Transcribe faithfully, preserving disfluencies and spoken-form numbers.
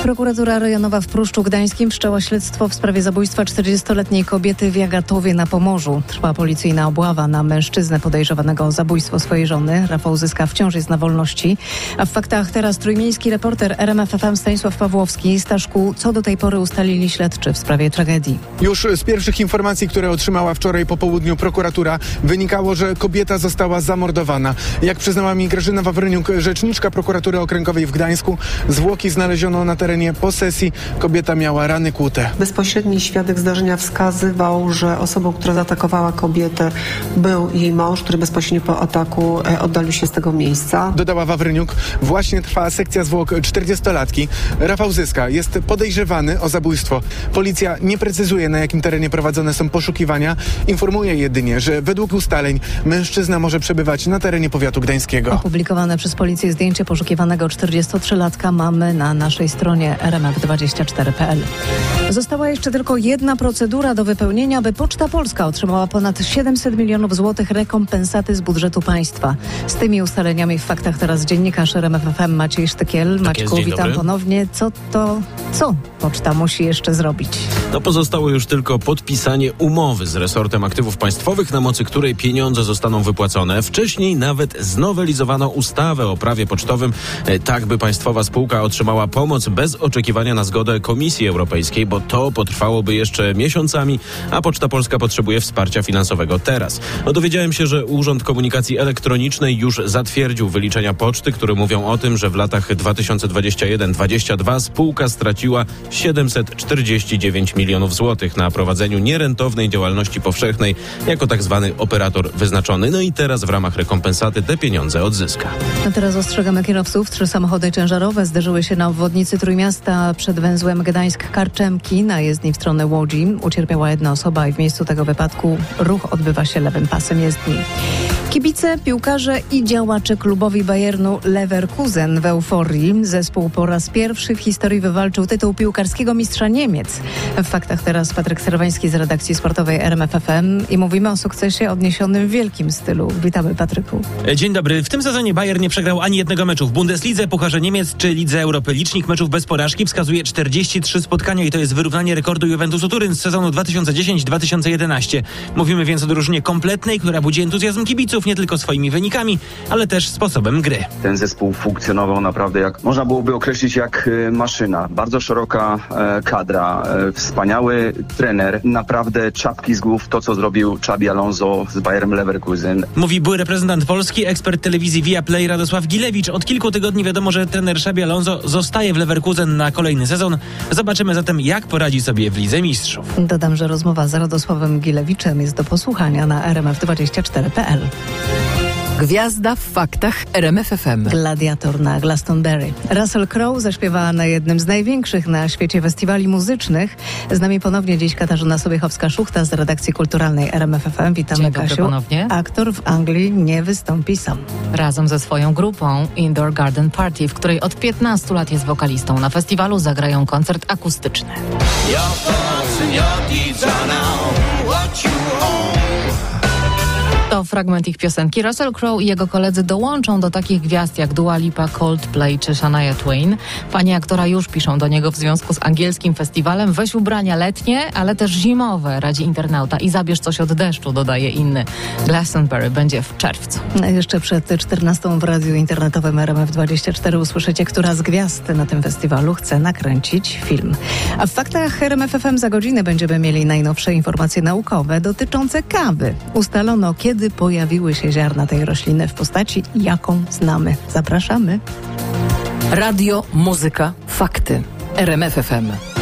Prokuratura rejonowa w Pruszczu Gdańskim wszczęła śledztwo w sprawie zabójstwa czterdziestoletniej kobiety w Jagatowie na Pomorzu. Trwa policyjna obława na mężczyznę podejrzewanego o zabójstwo swojej żony. Rafał Zyska wciąż jest na wolności. A w faktach teraz trójmiejski reporter R M F F M Stanisław Pawłowski. Staszku, co do tej pory ustalili śledczy w sprawie tragedii? Już z pierwszych informacji, które otrzymała wczoraj po południu prokuratura, wynikało, że kobieta została zamordowana. Jak przyznała mi Grażyna Wawryniuk, rzeczniczka prokuratury okręgowej w Gdańsku, zwłoki znaleziono na terenie posesji. Kobieta miała rany kłute. Bezpośredni świadek zdarzenia wskazywał, że osobą, która zaatakowała kobietę, był jej mąż, który bezpośrednio po ataku oddalił się z tego miejsca. Dodała Wawryniuk, właśnie trwa sekcja zwłok czterdziestolatki. Rafał Zyska jest podejrzewany o zabójstwo. Policja nie precyzuje, na jakim terenie prowadzone są poszukiwania. Informuje jedynie, że według ustaleń mężczyzna może przebywać na terenie powiatu gdańskiego. Opublikowane przez policję zdjęcie poszukiwanego czterdziestotrzylatka mamy na naszej stronie r m f dwadzieścia cztery kropka p l. Została jeszcze tylko jedna procedura do wypełnienia, by Poczta Polska otrzymała ponad siedemset milionów złotych rekompensaty z budżetu państwa. Z tymi ustaleniami w faktach teraz dziennikarz R M F F M Maciej Sztykiel. Maćku, tak witam ponownie. Co to, co Poczta musi jeszcze zrobić? No pozostało już tylko podpisanie umowy z resortem aktywów państwowych, na mocy której pieniądze zostaną wypłacone. Wcześniej nawet znowelizowano ustawę o prawie pocztowym, tak by państwowa spółka otrzymała pomoc bez oczekiwania na zgodę Komisji Europejskiej, bo to potrwałoby jeszcze miesiącami, a Poczta Polska potrzebuje wsparcia finansowego teraz. No dowiedziałem się, że Urząd Komunikacji Elektronicznej już zatwierdził wyliczenia poczty, które mówią o tym, że w latach dwa tysiące dwudziestym pierwszym do dwa tysiące dwudziestego drugiego spółka straciła siedemset czterdzieści dziewięć milionów złotych na prowadzeniu nierentownej działalności powszechnej jako tak zwany operator wyznaczony. No i teraz w ramach rekompensaty te pieniądze odzyska. A teraz ostrzegamy kierowców. Trzy samochody ciężarowe zderzyły się na obwodnicy Trójmiasta przed węzłem Gdańsk-Karczemki na jezdni w stronę Łodzi. Ucierpiała jedna osoba i w miejscu tego wypadku ruch odbywa się lewym pasem jezdni. Kibice, piłkarze i działacze klubowi Bayernu Leverkusen w euforii. Zespół po raz pierwszy w historii wywalczył tytuł piłkarskiego mistrza Niemiec. W faktach teraz Patryk Serwański z redakcji sportowej R M F F M i mówimy o sukcesie odniesionym w wielkim stylu. Witamy, Patryku. Dzień dobry. W tym sezonie Bayern nie przegrał ani jednego meczu w Bundeslidze, Pucharze Niemiec czy Lidze Europy. Licznik meczów bez porażki wskazuje czterdzieści trzy spotkania i to jest wyrównanie rekordu Juventusu Turyn z sezonu dwa tysiące dziesiąty do dwa tysiące jedenastego. Mówimy więc o drużynie kompletnej, która budzi entuzjazm kibiców nie tylko swoimi wynikami, ale też sposobem gry. Ten zespół funkcjonował naprawdę jak, można byłoby określić jak y, maszyna. Bardzo szeroka e, kadra, e, wspaniały trener, naprawdę czapki z głów to, co zrobił Xabi Alonso z Bayernem Leverkusen. Mówi były reprezentant Polski, ekspert telewizji Viaplay Radosław Gilewicz. Od kilku tygodni wiadomo, że trener Xabi Alonso zostaje w Leverkusen na kolejny sezon. Zobaczymy zatem, jak poradzi sobie w Lidze Mistrzów. Dodam, że rozmowa z Radosławem Gilewiczem jest do posłuchania na r m f dwadzieścia cztery kropka p l. Gwiazda w faktach R M F F M. Gladiator na Glastonbury. Russell Crowe zaśpiewała na jednym z największych na świecie festiwali muzycznych. Z nami ponownie dziś Katarzyna Sobiechowska-Szuchta z redakcji kulturalnej R M F F M. Witamy, Dzień dobry, Kasiu. ponownie. Aktor w Anglii nie wystąpi sam. Razem ze swoją grupą Indoor Garden Party, w której od piętnastu lat jest wokalistą. Na festiwalu zagrają koncert akustyczny. To fragment ich piosenki. Russell Crowe i jego koledzy dołączą do takich gwiazd jak Dua Lipa, Coldplay czy Shania Twain. Panie aktora już piszą do niego w związku z angielskim festiwalem. Weź ubrania letnie, ale też zimowe, radzi internauta. I zabierz coś od deszczu, dodaje inny. Glastonbury będzie w czerwcu. Jeszcze przed czternastą w radiu internetowym R M F dwadzieścia cztery usłyszycie, która z gwiazd na tym festiwalu chce nakręcić film. A w faktach R M F F M za godzinę będziemy mieli najnowsze informacje naukowe dotyczące kawy. Ustalono, kiedy Kiedy pojawiły się ziarna tej rośliny w postaci, jaką znamy. Zapraszamy. Radio, muzyka, fakty. R M F F M.